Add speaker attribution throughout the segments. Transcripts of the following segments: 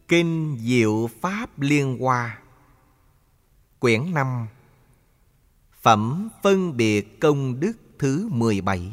Speaker 1: Kinh Diệu Pháp Liên Hoa, quyển 5, Phẩm Phân Biệt Công Đức thứ 17.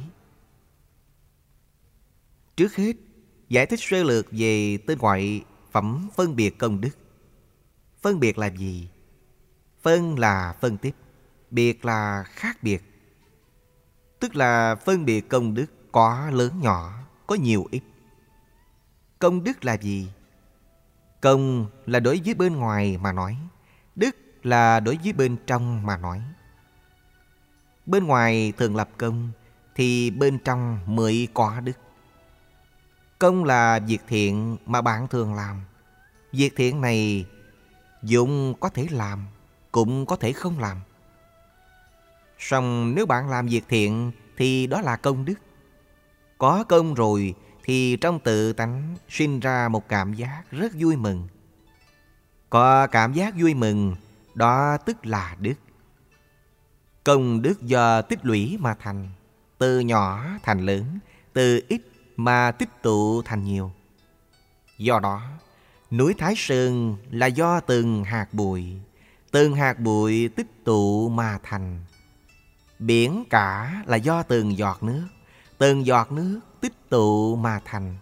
Speaker 1: Trước hết, giải thích sơ lược về tên gọi Phẩm Phân Biệt Công Đức. Phân biệt là gì? Phân là phân tích, biệt là khác biệt. Tức là phân biệt công đức có lớn nhỏ, có nhiều ít. Công đức là gì? Công là đối với bên ngoài mà nói, đức là đối với bên trong mà nói. Bên ngoài thường lập công, thì bên trong mới có đức. Công là việc thiện mà bạn thường làm. Việc thiện này dụng có thể làm, cũng có thể không làm. Song nếu bạn làm việc thiện thì đó là công đức. Có công rồi thì trong tự tánh sinh ra một cảm giác rất vui mừng. Có cảm giác vui mừng, đó tức là đức. Công đức do tích lũy mà thành, từ nhỏ thành lớn, từ ít mà tích tụ thành nhiều. Do đó, núi Thái Sơn là do từng hạt bụi tích tụ mà thành. Biển cả là do từng giọt nước tích tụ mà thành.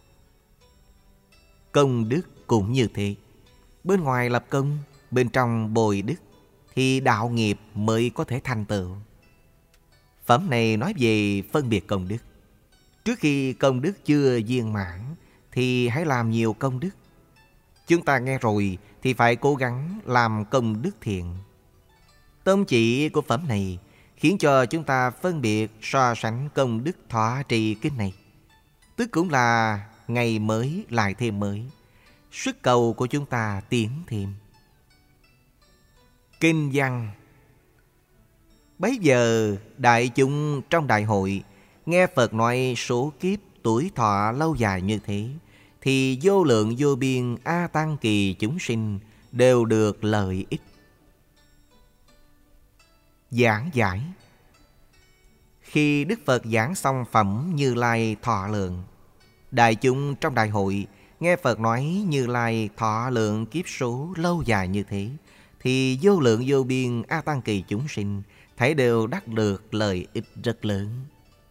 Speaker 1: Công đức cũng như thế. Bên ngoài lập công, bên trong bồi đức, thì đạo nghiệp mới có thể thành tựu. Phẩm này nói về phân biệt công đức. Trước khi công đức chưa viên mãn, thì hãy làm nhiều công đức. Chúng ta nghe rồi thì phải cố gắng làm công đức thiện. Tông chỉ của phẩm này khiến cho chúng ta phân biệt so sánh công đức thọ trì kinh này. Tức cũng là ngày mới lại thêm mới, sức cầu của chúng ta tiến thêm. Kinh văn. Bấy giờ đại chúng trong đại hội nghe Phật nói số kiếp tuổi thọ lâu dài như thế, thì vô lượng vô biên A Tăng kỳ chúng sinh đều được lợi ích. Giảng giải. Khi Đức Phật giảng xong phẩm Như Lai thọ lượng, đại chúng trong đại hội nghe Phật nói Như Lai thọ lượng kiếp số lâu dài như thế, thì vô lượng vô biên A Tăng kỳ chúng sinh thấy đều đắc được lợi ích rất lớn.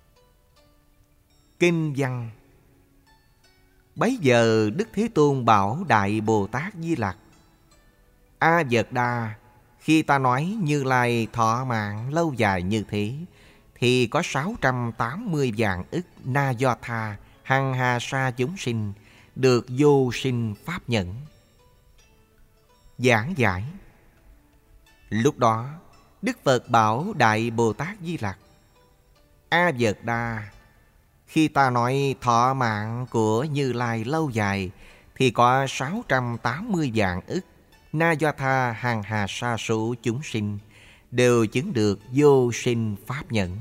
Speaker 1: Kinh văn. Bấy giờ Đức Thế Tôn bảo Đại Bồ Tát Di Lặc: A Vật Đa, khi ta nói Như Lai thọ mạng lâu dài như thế, thì có 680 vạn ức Na Do Tha hằng hà sa chúng sinh được vô sinh pháp nhẫn. Giảng giải. Lúc đó Đức Phật bảo Đại Bồ Tát Di Lặc: A Vật Đa, khi ta nói thọ mạng của Như Lai lâu dài, thì có 680 vạn ức Na Do Tha hằng hà sa số chúng sinh đều chứng được vô sinh pháp nhẫn.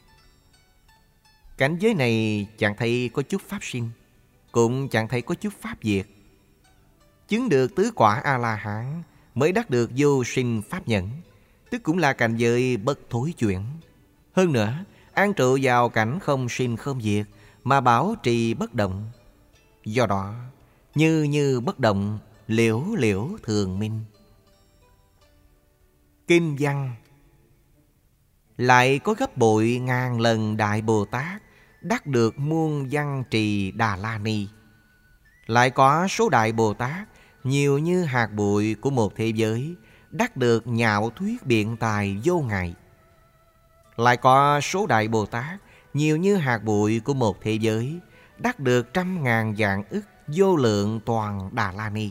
Speaker 1: Cảnh giới này chẳng thấy có chút pháp sinh, cũng chẳng thấy có chút pháp diệt. Chứng được tứ quả A-la-hán mới đắc được vô sinh pháp nhẫn, tức cũng là cảnh giới bất thối chuyển. Hơn nữa, an trụ vào cảnh không sinh không diệt, mà bảo trì bất động. Do đó, như bất động, liễu liễu thường minh. Kinh văn. Lại có gấp bội ngàn lần Đại Bồ Tát đắc được muôn văn trì Đà La Ni. Lại có số Đại Bồ Tát nhiều như hạt bụi của một thế giới đắc được nhạo thuyết biện tài vô ngại. Lại có số Đại Bồ Tát nhiều như hạt bụi của một thế giới đắc được 100.000 vạn ức vô lượng toàn Đà La Ni.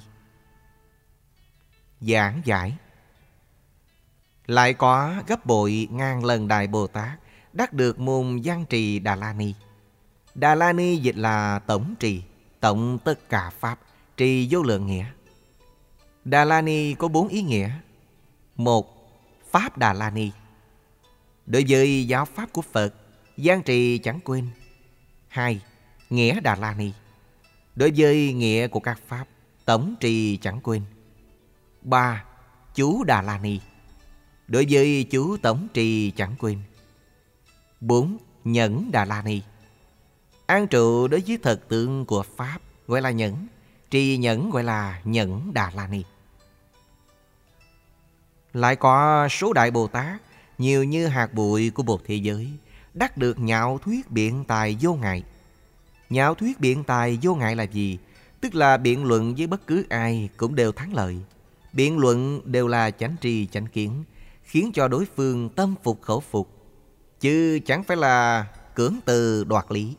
Speaker 1: Giảng giải. Lại có gấp bội ngàn lần Đại Bồ Tát đắc được môn văn trì Đà La Ni. Đà La Ni dịch là tổng trì, tổng tất cả pháp, trì vô lượng nghĩa. Đà La Ni có 4 ý nghĩa. 1. Pháp Đà La Ni. Đối với giáo pháp của Phật, văn trì chẳng quên. 2. Nghĩa Đà La Ni. Đối với nghĩa của các pháp, tổng trì chẳng quên. 3. Chú Đà La Ni. Đối với chú tổng trì chẳng quên. 4. Nhẫn Đà La Ni. An trụ đối với thật tướng của pháp gọi là nhẫn, Trì nhẫn gọi là nhẫn Đà La Ni. Lại có số Đại Bồ Tát nhiều như hạt bụi của một thế giới, đắc được nhạo thuyết biện tài vô ngại. Nhạo thuyết biện tài vô ngại là gì? Tức là biện luận với bất cứ ai cũng đều thắng lợi. Biện luận đều là chánh tri chánh kiến, khiến cho đối phương tâm phục khẩu phục, chứ chẳng phải là cưỡng từ đoạt lý.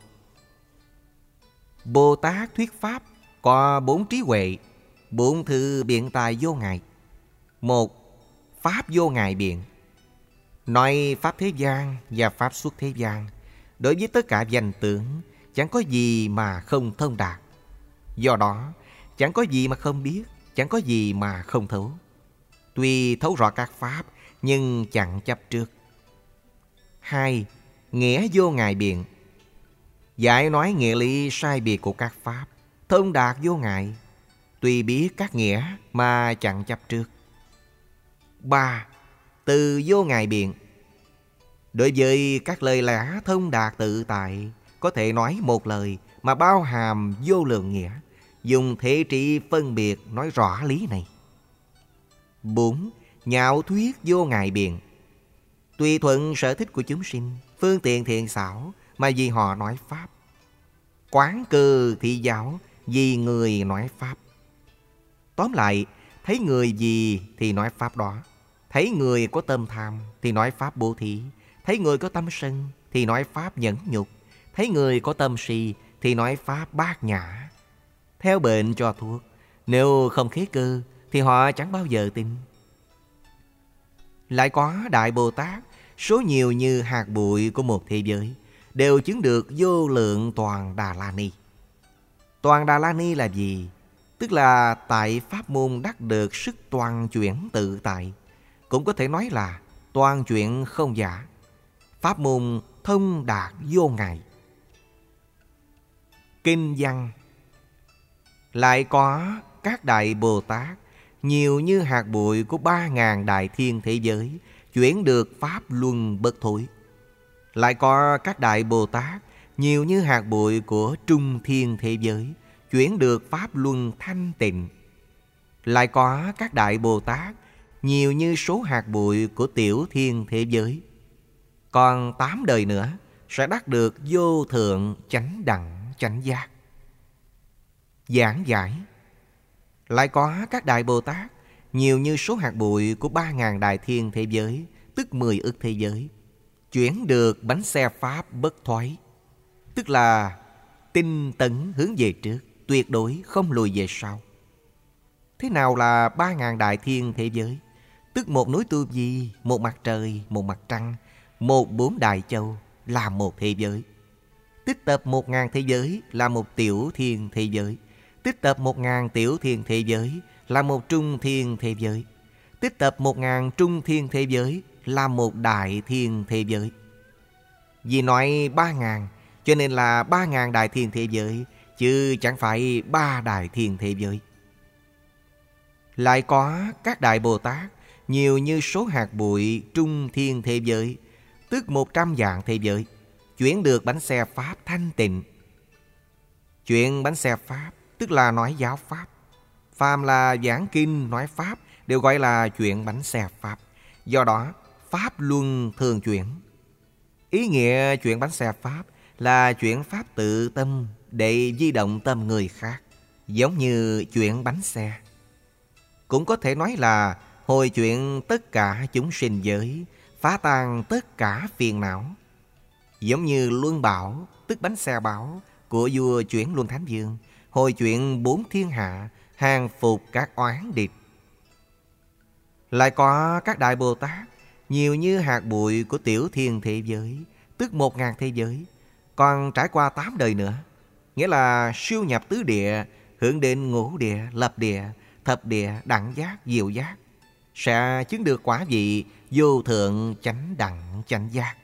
Speaker 1: Bồ Tát thuyết pháp có 4 trí huệ, 4 thứ biện tài vô ngại. 1. Pháp vô ngại biện. Nói pháp thế gian và pháp xuất thế gian, đối với tất cả danh tướng chẳng có gì mà không thông đạt. Do đó chẳng có gì mà không biết, chẳng có gì mà không thấu. Tuy thấu rõ các pháp nhưng chẳng chấp trước. 2. Nghĩa vô ngại biện. Giải nói nghĩa lý sai biệt của các pháp, thông đạt vô ngại, tuy biết các nghĩa mà chẳng chấp trước. 3. Từ vô ngại biện. Đối với các lời lẽ thông đạt tự tại, có thể nói một lời mà bao hàm vô lượng nghĩa, dùng thể trị phân biệt nói rõ lý này. 4. Nhạo thuyết vô ngại biện. Tùy thuận sở thích của chúng sinh, phương tiện thiện xảo mà vì họ nói pháp. Quán cơ thị giáo vì người nói pháp. Tóm lại, thấy người gì thì nói pháp đó. Thấy người có tâm tham thì nói pháp bố thí. Thấy người có tâm sân thì nói pháp nhẫn nhục. Thấy người có tâm si thì nói pháp bát nhã. Theo bệnh cho thuốc, nếu không khế cơ thì họ chẳng bao giờ tin. Lại có Đại Bồ Tát, số nhiều như hạt bụi của một thế giới, đều chứng được vô lượng Toàn Đà La Ni. Toàn Đà La Ni là gì? Tức là tại pháp môn đắc được sức toàn chuyển tự tại. Cũng có thể nói là toàn chuyển không giả. Pháp môn thông đạt vô ngại. Kinh văn. Lại có các Đại Bồ Tát nhiều như hạt bụi của 3.000 đại thiên thế giới, chuyển được pháp luân bất thối. Lại có các Đại Bồ Tát nhiều như hạt bụi của trung thiên thế giới, chuyển được pháp luân thanh tịnh. Lại có các Đại Bồ Tát nhiều như số hạt bụi của tiểu thiên thế giới. Còn 8 đời nữa sẽ đắc được vô thượng chánh đẳng chánh giác. Giảng giải. Lại có các Đại Bồ Tát nhiều như số hạt bụi của 3.000 đại thiên thế giới, tức 10 ức thế giới, chuyển được bánh xe pháp bất thoái. Tức là tinh tấn hướng về trước, tuyệt đối không lùi về sau. Thế nào là 3.000 đại thiên thế giới? Tức một núi Tu Di, một mặt trời, một mặt trăng, một 4 đại châu là một thế giới. Tích tập 1.000 thế giới là một tiểu thiên thế giới. Tích tập 1.000 tiểu thiên thế giới là một trung thiên thế giới. Tích tập 1.000 trung thiên thế giới là một đại thiên thế giới. Vì nói 3.000 cho nên là 3.000 đại thiên thế giới, chứ chẳng phải 3 đại thiên thế giới. Lại có các Đại Bồ Tát nhiều như số hạt bụi trung thiên thế giới, tức 100 vạn thế giới, chuyển được bánh xe pháp thanh tịnh. Chuyện bánh xe pháp tức là nói giáo pháp. Phàm là giảng kinh nói pháp đều gọi là chuyện bánh xe pháp. Do đó pháp luân thường chuyển. Ý nghĩa chuyện bánh xe pháp là chuyển pháp tự tâm để di động tâm người khác, giống như chuyện bánh xe. Cũng có thể nói là hồi chuyện tất cả chúng sinh giới, phá tan tất cả phiền não. Giống như luân bảo, tức bánh xe bảo của vua Chuyển Luân Thánh Vương, hồi chuyện 4 thiên hạ, hàng phục các oán địch. Lại có các Đại Bồ Tát nhiều như hạt bụi của tiểu thiên thế giới, tức 1.000 thế giới, còn trải qua 8 đời nữa, nghĩa là siêu nhập tứ địa, hưởng đến ngũ địa, lập địa, thập địa, đẳng giác, diệu giác, sẽ chứng được quả vị vô thượng chánh đẳng chánh giác.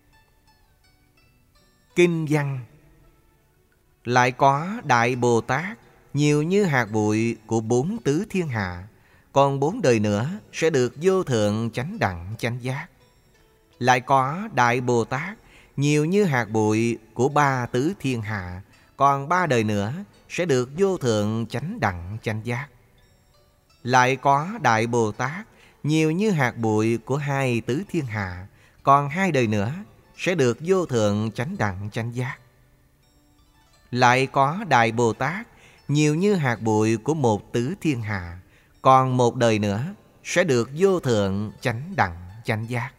Speaker 1: Kinh văn. Lại có Đại Bồ Tát nhiều như hạt bụi của 4 tứ thiên hạ, còn 4 đời nữa sẽ được vô thượng chánh đẳng chánh giác. Lại có Đại Bồ Tát nhiều như hạt bụi của 3 tứ thiên hạ, còn 3 đời nữa sẽ được vô thượng chánh đẳng chánh giác. Lại có Đại Bồ Tát nhiều như hạt bụi của hai tứ thiên hạ, còn 2 đời nữa sẽ được vô thượng chánh đẳng chánh giác. Lại có Đại Bồ Tát nhiều như hạt bụi của 1 tứ thiên hạ, còn 1 đời nữa sẽ được vô thượng chánh đẳng chánh giác.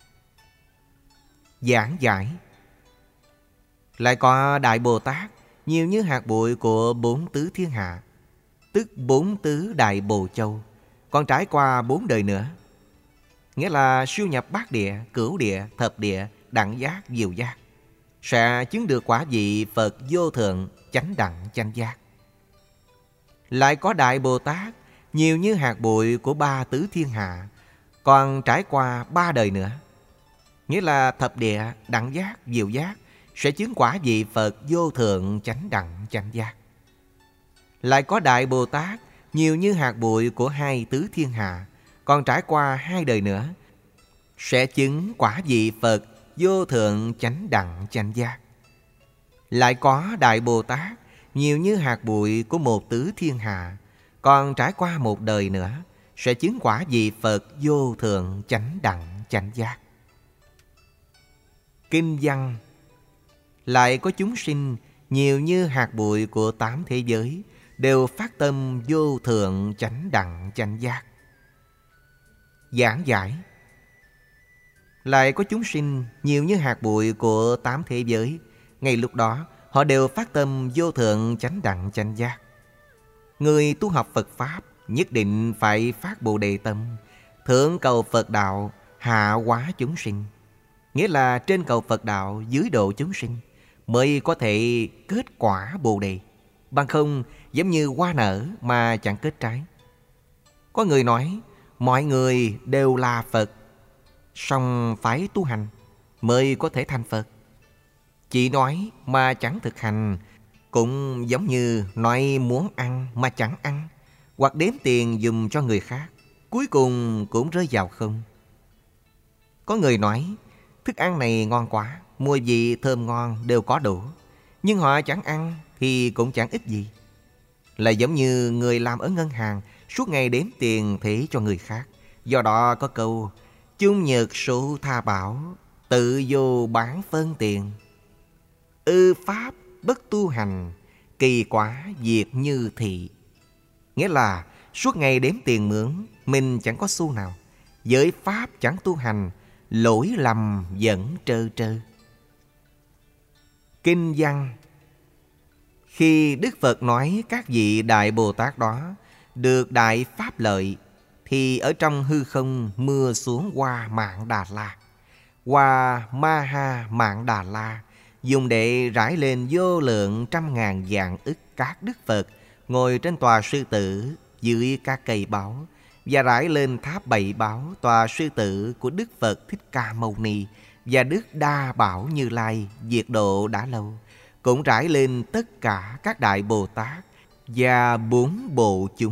Speaker 1: Giảng giải. Lại có Đại Bồ Tát nhiều như hạt bụi của 4 tứ thiên hạ, tức 4 tứ Đại Bồ Châu, còn trải qua 4 đời nữa. Nghĩa là siêu nhập bát địa, cửu địa, thập địa, đẳng giác, diệu giác, sẽ chứng được quả vị Phật vô thượng chánh đẳng chánh giác. Lại có Đại Bồ Tát nhiều như hạt bụi của 3 tứ thiên hạ, còn trải qua 3 đời nữa. Nghĩa là thập địa, đẳng giác, diệu giác, sẽ chứng quả vị Phật vô thượng chánh đẳng chánh giác. Lại có Đại Bồ Tát nhiều như hạt bụi của 2 tứ thiên hạ, còn trải qua 2 đời nữa, sẽ chứng quả vị Phật vô thượng chánh đẳng chánh giác. Lại có Đại Bồ Tát nhiều như hạt bụi của 1 tứ thiên hạ, còn trải qua 1 đời nữa, sẽ chứng quả vị Phật vô thượng chánh đẳng chánh giác. Kinh văn. Lại có chúng sinh nhiều như hạt bụi của 8 thế giới, đều phát tâm vô thượng chánh đẳng chánh giác. Giảng giải. Lại có chúng sinh nhiều như hạt bụi của 8 thế giới, ngay lúc đó họ đều phát tâm vô thượng chánh đẳng chánh giác. Người tu học Phật Pháp nhất định phải phát Bồ Đề tâm, thượng cầu Phật đạo, hạ hóa chúng sinh. Nghĩa là trên cầu Phật đạo, dưới độ chúng sinh, mới có thể kết quả Bồ Đề. Bằng không giống như hoa nở mà chẳng kết trái. Có người nói mọi người đều là Phật, song phải tu hành mới có thể thành Phật. Chỉ nói mà chẳng thực hành, cũng giống như nói muốn ăn mà chẳng ăn, hoặc đếm tiền dùng cho người khác, cuối cùng cũng rơi vào không. Có người nói thức ăn này ngon quá, mùi vị thơm ngon đều có đủ, nhưng họ chẳng ăn thì cũng chẳng ích gì. Là giống như người làm ở ngân hàng, suốt ngày đếm tiền thế cho người khác. Do đó có câu chung nhật số tha bảo, tự vô bán phân tiền. Ư pháp bất tu hành, kỳ quả diệt như thị. Nghĩa là suốt ngày đếm tiền mướn, mình chẳng có xu nào. Giới pháp chẳng tu hành, lỗi lầm vẫn trơ trơ. Kinh văn. Khi Đức Phật nói các vị Đại Bồ Tát đó được đại pháp lợi, thì ở trong hư không mưa xuống hoa Mạn Đà La. Hoa Ma Ha Mạn Đà La dùng để rải lên vô lượng 100.000 vạn ức các Đức Phật ngồi trên tòa sư tử dưới các cây báu, và rải lên tháp 7 báu tòa sư tử của Đức Phật Thích Ca Mâu Ni và Đức Đa Bảo Như Lai diệt độ đã lâu, cũng rải lên tất cả các Đại Bồ Tát và 4 bộ chúng.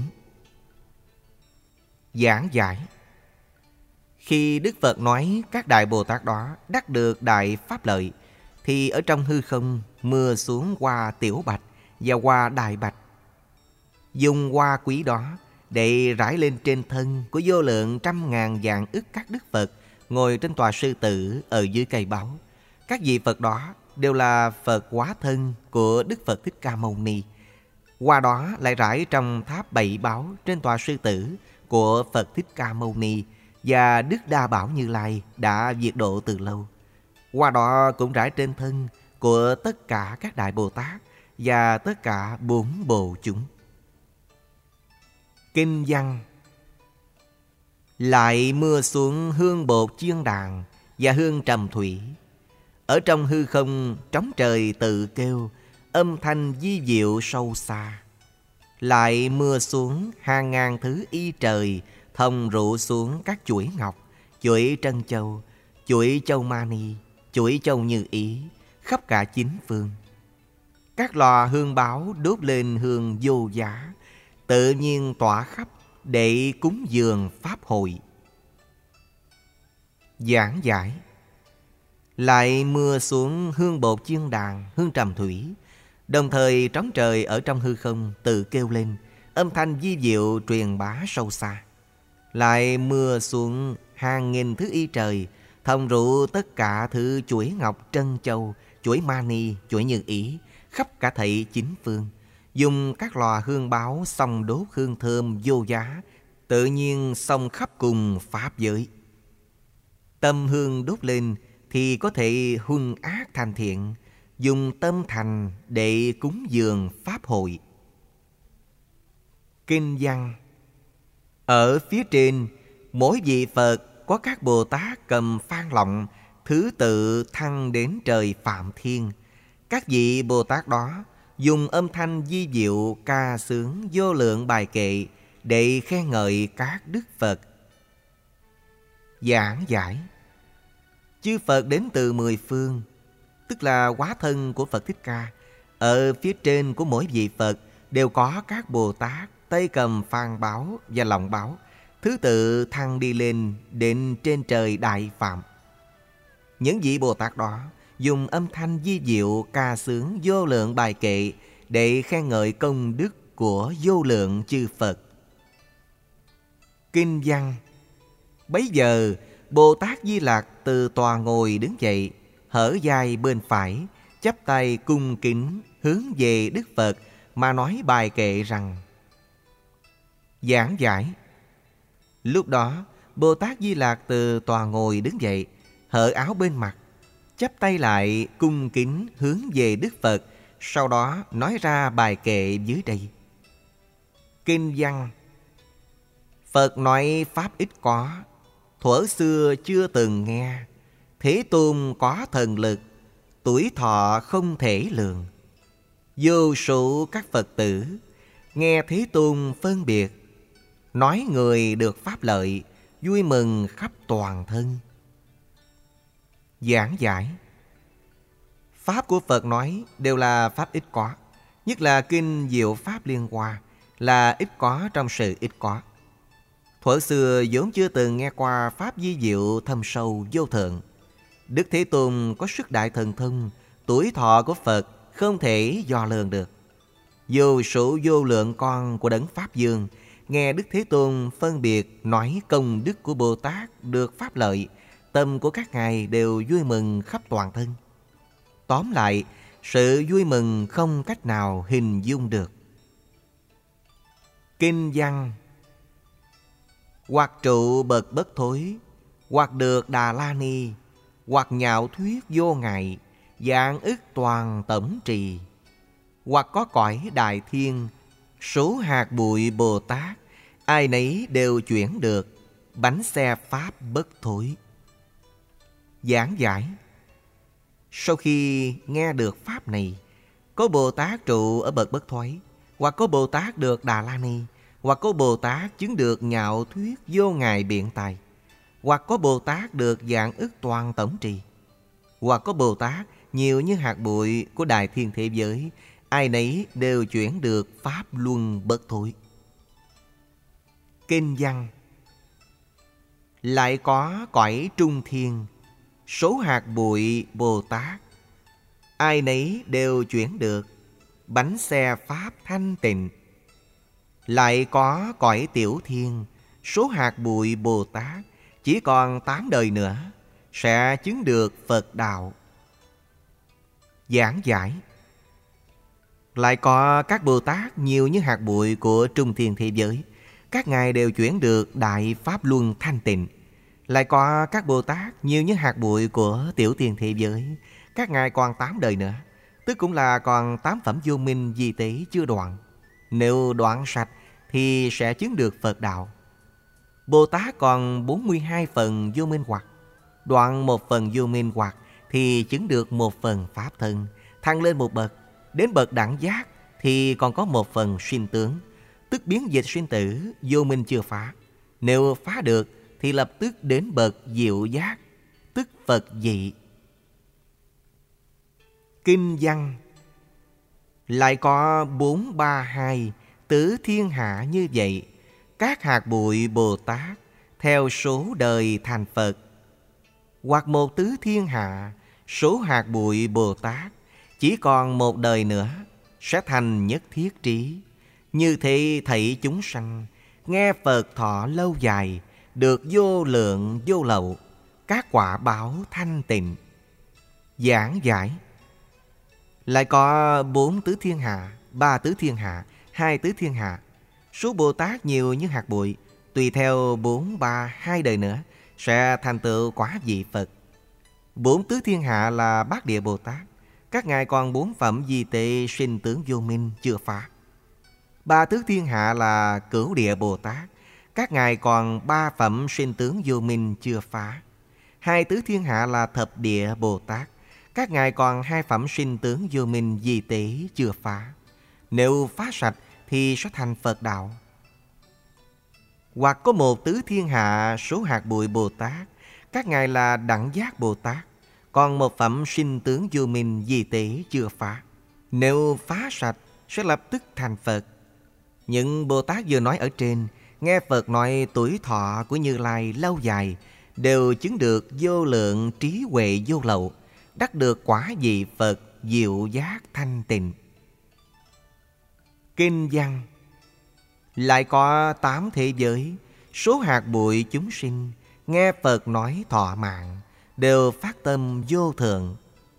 Speaker 1: Giảng giải. Khi Đức Phật nói các Đại Bồ Tát đó đắc được đại pháp lợi, thì ở trong hư không mưa xuống hoa tiểu bạch và hoa đại bạch. Dùng hoa quý đó để rải lên trên thân của vô lượng 100.000 vạn ức các Đức Phật ngồi trên tòa sư tử ở dưới cây báu. Các vị Phật đó đều là Phật hóa thân của Đức Phật Thích Ca Mâu Ni. Hoa đó lại rải trong tháp 7 báu trên tòa sư tử của Phật Thích Ca Mâu Ni và Đức Đa Bảo Như Lai đã diệt độ từ lâu. Hoa đó cũng rải trên thân của tất cả các Đại Bồ Tát và tất cả 4 bộ chúng. Kinh văn. Lại mưa xuống hương bột chiên đàn và hương trầm thủy. Ở trong hư không trống trời tự kêu, âm thanh vi diệu sâu xa. Lại mưa xuống hàng ngàn thứ y trời, thông rủ xuống các chuỗi ngọc, chuỗi trân châu, chuỗi châu mani, chuỗi châu như ý, khắp cả 9 phương. Các lò hương báo đốt lên hương vô giá, tự nhiên tỏa khắp để cúng dường pháp hội. Giảng giải. Lại mưa xuống hương bột chiên đàn, hương trầm thủy. Đồng thời trống trời ở trong hư không tự kêu lên, âm thanh vi diệu truyền bá sâu xa. Lại mưa xuống hàng nghìn thứ y trời, thông rủ tất cả thứ chuỗi ngọc trân châu, chuỗi mani, chuỗi như ý, khắp cả thảy chín phương. Dùng các lò hương báo xông đốt hương thơm vô giá, tự nhiên xông khắp cùng pháp giới. Tâm hương đốt lên thì có thể huân ác thành thiện, dùng tâm thành để cúng dường pháp hội. Kinh văn. Ở phía trên, mỗi vị Phật có các Bồ Tát cầm phan lọng, thứ tự thăng đến trời Phạm Thiên. Các vị Bồ Tát đó dùng âm thanh vi diệu ca sướng vô lượng bài kệ để khen ngợi các đức Phật. Giảng giải. Chư Phật đến từ 10 phương, tức là hóa thân của Phật Thích Ca. Ở phía trên của mỗi vị Phật đều có các Bồ Tát tay cầm phan báo và lọng báo, thứ tự thăng đi lên đến trên trời Đại Phạm. Những vị Bồ Tát đó dùng âm thanh vi diệu ca sướng vô lượng bài kệ để khen ngợi công đức của vô lượng chư Phật. Kinh văn. Bấy giờ Bồ Tát Di Lặc từ tòa ngồi đứng dậy, hở vai bên phải, chắp tay cung kính hướng về Đức Phật mà nói bài kệ rằng: Giảng giải. Lúc đó Bồ Tát Di Lặc từ tòa ngồi đứng dậy, hở áo bên mặt, chắp tay lại cung kính hướng về Đức Phật, sau đó nói ra bài kệ dưới đây. Kinh văn. Phật nói pháp ít có, thuở xưa chưa từng nghe. Thế Tôn có thần lực, tuổi thọ không thể lường. Vô số các Phật tử nghe Thế Tôn phân biệt, nói người được pháp lợi, vui mừng khắp toàn thân. Giảng giải. Pháp của Phật nói đều là pháp ít có, nhất là kinh Diệu Pháp Liên Hoa là ít có trong sự ít có. Thuở xưa vốn chưa từng nghe qua pháp vi diệu thâm sâu vô thượng. Đức Thế Tôn có sức đại thần thông, tuổi thọ của Phật không thể dò lường được. Vô số vô lượng con của Đấng Pháp Dương nghe Đức Thế Tôn phân biệt nói công đức của Bồ Tát được pháp lợi, tâm của các ngài đều vui mừng khắp toàn thân. Tóm lại, sự vui mừng không cách nào hình dung được. Kinh văn. Hoặc trụ bậc bất thối, hoặc được Đà La Ni, hoặc nhạo thuyết vô ngại, dạng ức toàn tổng trì, hoặc có cõi đại thiên, số hạt bụi Bồ Tát, ai nấy đều chuyển được, bánh xe pháp bất thối. Giảng giải. Sau khi nghe được pháp này, có Bồ Tát trụ ở bậc bất thoái, hoặc có Bồ Tát được Đà La Ni, hoặc có Bồ Tát chứng được nhạo thuyết vô ngại biện tài, hoặc có Bồ Tát được dạng ức toàn tổng trì, hoặc có Bồ Tát nhiều như hạt bụi của đại thiên thế giới, ai nấy đều chuyển được pháp luân bất thối. Kinh văn. Lại có cõi trung thiên, số hạt bụi Bồ Tát, ai nấy đều chuyển được, bánh xe pháp thanh tịnh. Lại có cõi tiểu thiên, số hạt bụi Bồ Tát, chỉ còn 8 đời nữa sẽ chứng được Phật đạo. Giảng giải. Lại có các Bồ Tát nhiều như hạt bụi của trung thiên thế giới, các ngài đều chuyển được đại pháp luân thanh tịnh. Lại có các Bồ Tát nhiều như hạt bụi của tiểu thiên thế giới, các ngài còn 8 đời nữa, tức cũng là còn 8 phẩm vô minh di tế chưa đoạn. Nếu đoạn sạch thì sẽ chứng được Phật đạo. Bồ Tát còn 42 phần vô minh hoặc, đoạn 1 phần vô minh hoặc thì chứng được 1 phần pháp thân, thăng lên một bậc. Đến bậc đẳng giác thì còn có 1 phần sinh tướng, tức biến dịch sinh tử, vô minh chưa phá. Nếu phá được thì lập tức đến bậc diệu giác, tức Phật dị. Kinh văn. Lại có 432 tứ thiên hạ như vậy, các hạt bụi Bồ Tát theo số đời thành Phật. Hoặc một tứ thiên hạ, số hạt bụi Bồ Tát chỉ còn 1 đời nữa sẽ thành nhất thiết trí. Như thế thảy chúng sanh nghe Phật thọ lâu dài, được vô lượng vô lậu các quả báo thanh tịnh. Giảng giải. Lại có 4 tứ thiên hạ, 3 tứ thiên hạ, 2 tứ thiên hạ. Số Bồ Tát nhiều như hạt bụi, tùy theo 4, 3, 2 đời nữa sẽ thành tựu quả vị Phật. 4 tứ thiên hạ là Bát Địa Bồ Tát, các ngài còn 4 phẩm di tệ sinh tướng vô minh chưa phá. 3 tứ thiên hạ là Cửu Địa Bồ Tát, các ngài còn 3 phẩm sinh tướng vô minh chưa phá. 2 tứ thiên hạ là Thập Địa Bồ Tát, các ngài còn 2 phẩm sinh tướng vô minh di tế chưa phá. Nếu phá sạch thì sẽ thành Phật đạo. Hoặc có 1 tứ thiên hạ số hạt bụi Bồ Tát, các ngài là Đẳng Giác Bồ Tát, còn 1 phẩm sinh tướng vô minh di tế chưa phá. Nếu phá sạch sẽ lập tức thành Phật. Những Bồ Tát vừa nói ở trên, nghe Phật nói tuổi thọ của Như Lai lâu dài, đều chứng được vô lượng trí huệ vô lậu, đắc được quả vị Phật diệu giác thanh tịnh. Kinh văn. Lại có 8 thế giới, số hạt bụi chúng sinh nghe Phật nói thọ mạng, đều phát tâm vô thượng.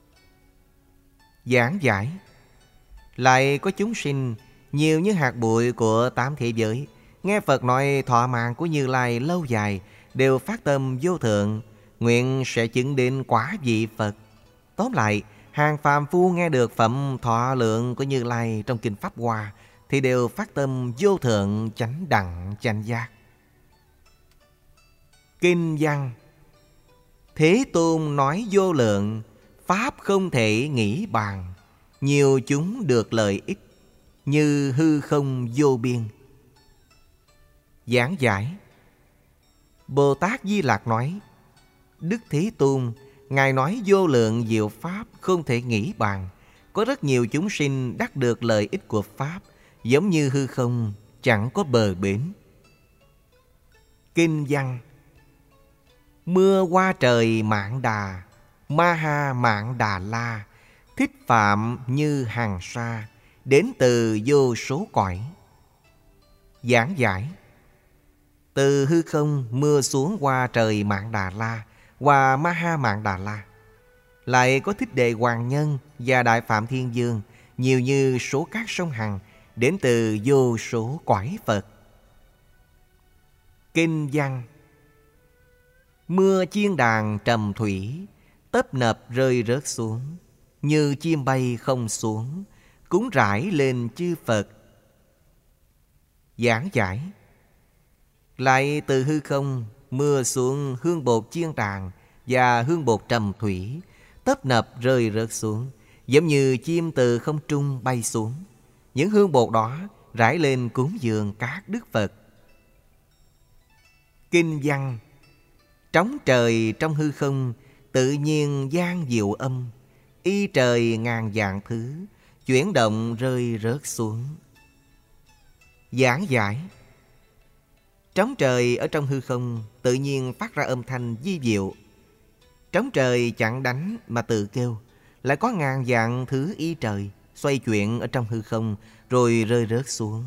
Speaker 1: Giảng giải. Lại có chúng sinh nhiều như hạt bụi của 8 thế giới, nghe Phật nói thọ mạng của Như Lai lâu dài, đều phát tâm vô thượng, nguyện sẽ chứng đến quả vị Phật. Tóm lại, hàng phàm phu nghe được phẩm thọ lượng của Như Lai trong Kinh Pháp Hoa thì đều phát tâm vô thượng chánh đẳng chánh giác. Kinh văn. Thế Tôn nói vô lượng, pháp không thể nghĩ bàn, nhiều chúng được lợi ích, như hư không vô biên. Giảng giải. Bồ Tát Di Lặc nói, Đức Thế Tôn, ngài nói vô lượng diệu pháp không thể nghĩ bàn, có rất nhiều chúng sinh đắc được lợi ích của pháp, giống như hư không chẳng có bờ bến. Kinh văn. Mưa qua trời Mạn Đà, Ma Ha Mạn Đà La, thích phạm như hàng sa, đến từ vô số cõi. Giảng giải. Từ hư không mưa xuống qua trời Mạn Đà La, qua Ma Ha Mạn Đà La. Lại có Thích Đệ Hoàng Nhân và Đại Phạm Thiên Dương, nhiều như số các sông Hằng, đến từ vô số cõi Phật. Kinh văn. Mưa chiên đàn trầm thủy, tấp nập rơi rớt xuống, như chim bay không xuống, cúng rải lên chư Phật. Giảng giải. Lại từ hư không mưa xuống hương bột chiên đàn và hương bột trầm thủy, tấp nập rơi rớt xuống, giống như chim từ không trung bay xuống. Những hương bột đó rải lên cúng dường các đức Phật. Kinh văn. Trống trời trong hư không tự nhiên gian diệu âm, y trời ngàn vạn thứ, chuyển động rơi rớt xuống. Giảng giải. Trống trời ở trong hư không tự nhiên phát ra âm thanh vi diệu. Trống trời chẳng đánh mà tự kêu. Lại có ngàn vạn thứ y trời xoay chuyển ở trong hư không rồi rơi rớt xuống.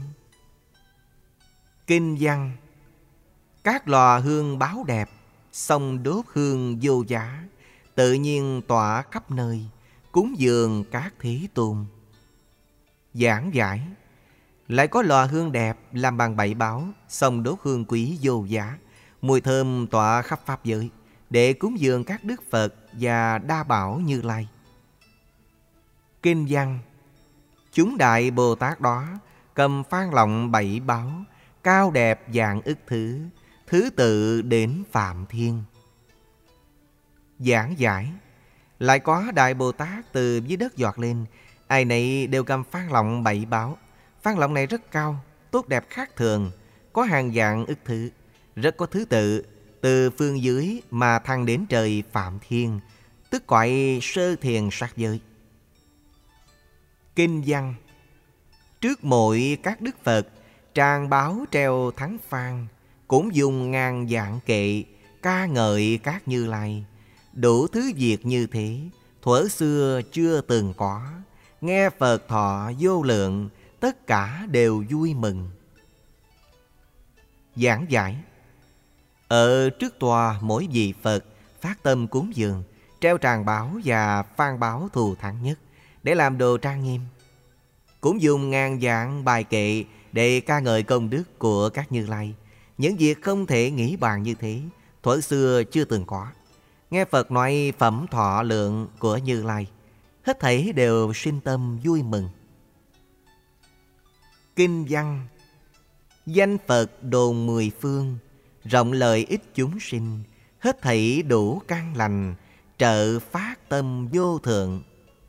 Speaker 1: Kinh văn. Các lò hương báo đẹp, xong đốt hương vô giá, tự nhiên tỏa khắp nơi, cúng dường các Thế Tôn. Giảng giải. Lại có lò hương đẹp làm bằng bảy báo, xong đốt hương quý vô giá, mùi thơm tỏa khắp pháp giới, để cúng dường các đức Phật và đa bảo Như Lai. Kinh văn. Chúng đại Bồ Tát đó cầm phan lọng bảy báo, cao đẹp vạn ức thứ, thứ tự đến Phạm Thiên. Giảng giải. Lại có đại Bồ Tát từ dưới đất giọt lên, ai nấy đều cầm phan lọng bảy báo. Phan lọng này rất cao, tốt đẹp khác thường, có hàng vạn ức thứ, rất có thứ tự, từ phương dưới mà thăng đến trời Phạm Thiên, tức cõi sơ thiền sát giới. Kinh văn. Trước mỗi các đức Phật, tràng báo treo thắng phan, cũng dùng ngàn vạn kệ, ca ngợi các Như Lai. Đủ thứ việc như thế, thuở xưa chưa từng có, nghe Phật thọ vô lượng, tất cả đều vui mừng. Giảng giải. Ở trước tòa mỗi vị Phật phát tâm cúng dường, treo tràng bảo và phan báo thù thắng nhất để làm đồ trang nghiêm. Cũng dùng ngàn vạn bài kệ để ca ngợi công đức của các Như Lai. Những việc không thể nghĩ bàn như thế, thuở xưa chưa từng có. Nghe Phật nói phẩm thọ lượng của Như Lai, hết thảy đều sinh tâm vui mừng. Kinh văn. Danh Phật đồn mười phương, rộng lợi ích chúng sinh, hết thảy đủ căn lành, trợ phát tâm vô thượng.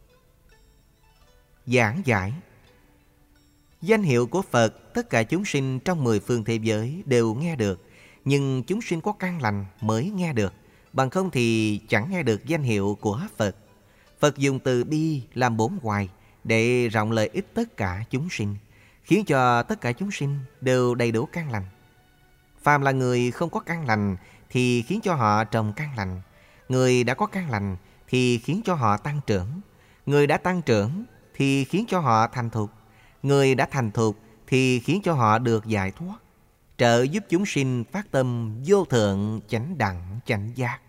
Speaker 1: Giảng giải. Danh hiệu của Phật tất cả chúng sinh trong mười phương thế giới đều nghe được, nhưng chúng sinh có căn lành mới nghe được, bằng không thì chẳng nghe được danh hiệu của Phật. Phật dùng từ bi làm bốn hoài để rộng lợi ích tất cả chúng sinh, khiến cho tất cả chúng sinh đều đầy đủ căn lành. Phàm là người không có căn lành thì khiến cho họ trồng căn lành. Người đã có căn lành thì khiến cho họ tăng trưởng. Người đã tăng trưởng thì khiến cho họ thành thục. Người đã thành thục thì khiến cho họ được giải thoát, trợ giúp chúng sinh phát tâm vô thượng chánh đẳng chánh giác.